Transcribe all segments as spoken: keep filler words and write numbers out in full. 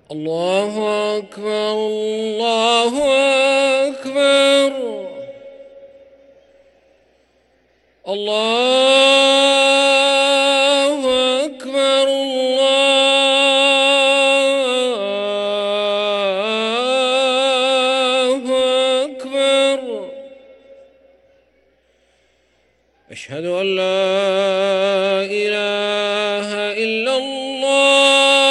الله أكبر الله أكبر الله أكبر الله أكبر. أشهد أن لا إله إلا الله.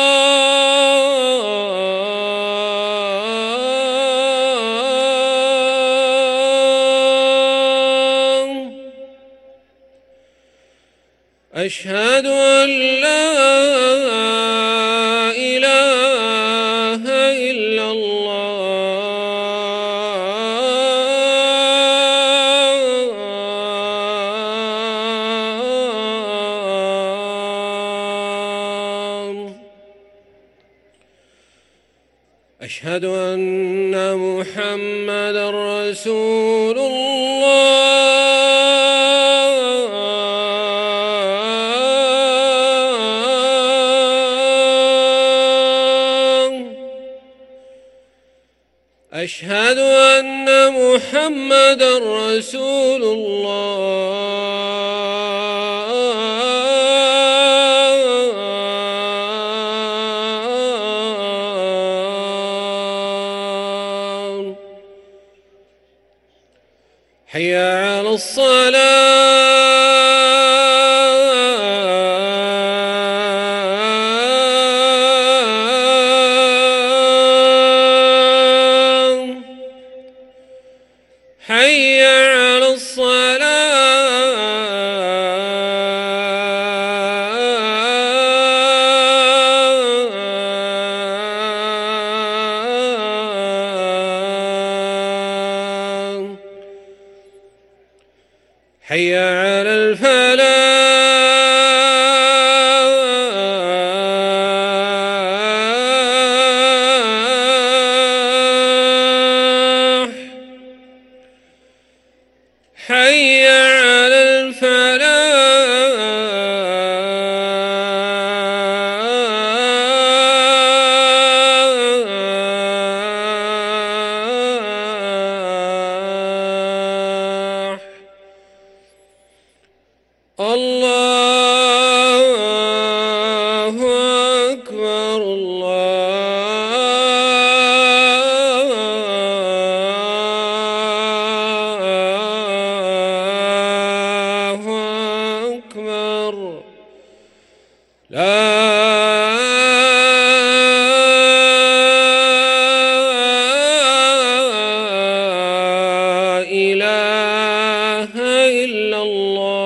أشهد أن لا إله إلا الله. أشهد أن محمدًا رسول الله. أشهد أن محمدًا رسول الله. حي على الصلاة. حي على الصلاة. حي على الفلاح. حي على الفلاح. الله أكبر الله أكبر. لا إله إلا الله.